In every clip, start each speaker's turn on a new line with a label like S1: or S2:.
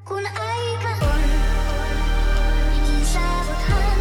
S1: Kun aika on, niin saavuthan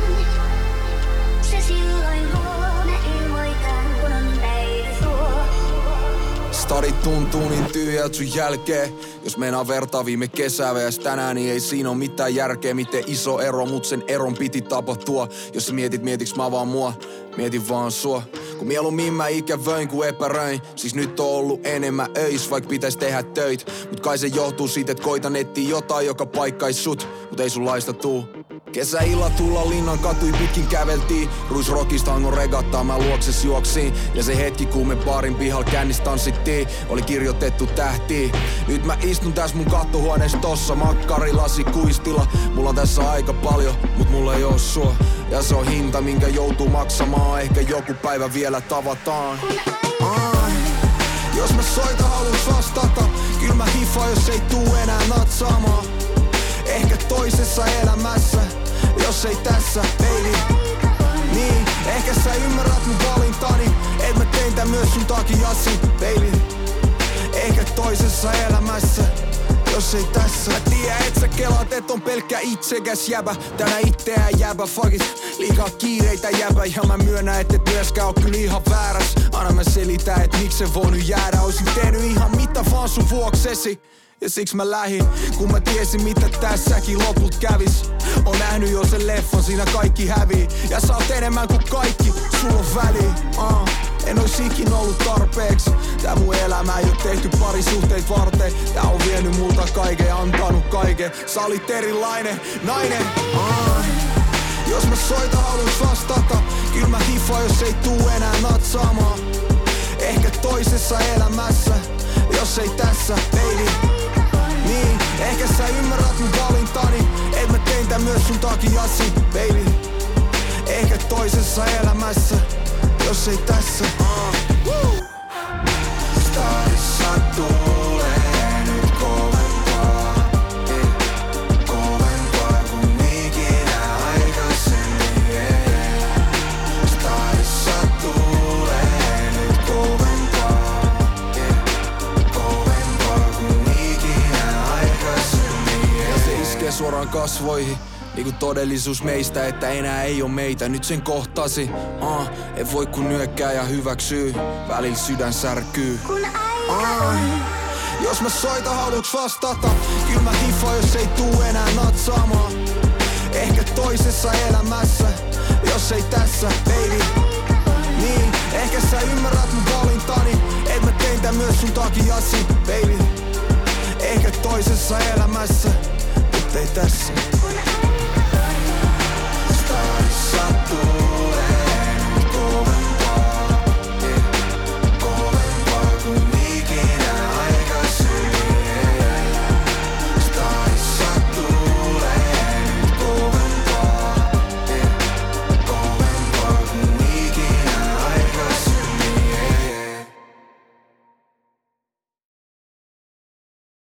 S1: se silloin huone ilmoitan, kun on päivä tuo.
S2: Stadit tuntuu niin tyhjältä sun jälkeen. Jos meinaa vertaa viime kesää vs tänään, niin ei siinä oo mitään järkeä. Miten iso ero, mut sen eron piti tapahtua. Jos sä mietiks mä vaan mua, mietin vaan sua. Kun mieluummin mä ikävöin kuin epäröin. Siis nyt on ollut enemmän öis, vaik pitäis tehdä töitä. Mut kai se johtuu siitä, et koitan etsiä jotain, joka paikkais sut. Mut ei sun laista tuu. Kesäillat tulla linnan katui pitkin käveltiin. Ruisrockista hangon regattaa, mä luokses juoksiin. Ja se hetki kun me baarin pihal kännis tanssittiin, oli kirjoitettu tähtiin. Nyt mä istun täs mun kattohuonees tossa, makkarilasi kuistilla. Mulla on tässä aika paljon, mut mulla ei oo sua. Ja se on hinta minkä joutuu maksamaan, ehkä joku päivä vielä tavataan. Jos mä soitan haluus vastata, kyl mä hiffaan jos ei tuu enää natsaamaan. Ehkä toisessa elämässä, jos ei tässä, baby. Niin, ehkä sä ymmärrät mun valintani, et mä tein tän myös sun takiasi, baby. Ehkä toisessa elämässä, jos ei tässä. Mä tiedän et sä kelaat et on pelkkä itsekäs jäbä. Tänä itseään jäbä, fuckit, liikaa kiireitä jäbä. Ja mä myönnän et myöskään oo kyllä ihan vääräs. Aina mä selitän et miksi se voi nyt jäädä. Oisin tehnyt ihan mitä vaan sun vuoksesi. Ja siksi mä lähin, kun mä tiesin mitä tässäkin loput kävis. On nähnyt jo sen leffon, siinä kaikki hävii. Ja sä oot enemmän kuin kaikki, sulla on väliä. En ois ikin ollut tarpeeksi. Tää mun elämä ei oo tehty parisuhteet varten. Tää on vienyt multa kaiken ja antanut kaiken. Sä olit erilainen nainen. Jos mä soitan haluus vastata, kyl mä hiffaan jos ei tuu enää natsaamaan. Ehkä toisessa elämässä, jos ei tässä, baby. Niin, ehkä sä ymmärrät mun valintani, et mä tein tän myös sun takiasi, baby. Ehkä toisessa elämässä, jos ei tässä. Stadissa tulee nyt kovempaa, kovempaa kuin ikinä aikaisemmin. Stadissa tulee nyt kovempaa, kovempaa kuin ikinä aikaisemmin. Ja se iskee suoraan kasvoihin. Niinku todellisuus meistä, että enää ei oo meitä. Nyt sen kohtasi, ei voi kun nyökkää ja hyväksyy. Välillä sydän särkyy.
S1: Kun aika on,
S2: jos mä soitan haluuks vastata, kyl mä hiffaan jos ei tuu enää natsaamaan. Ehkä toisessa elämässä, jos ei tässä, baby. Niin, ehkä sä ymmärrät mun valintani, et mä tein tän myös sun takiasi, baby. Ehkä toisessa elämässä, mut ei tässä.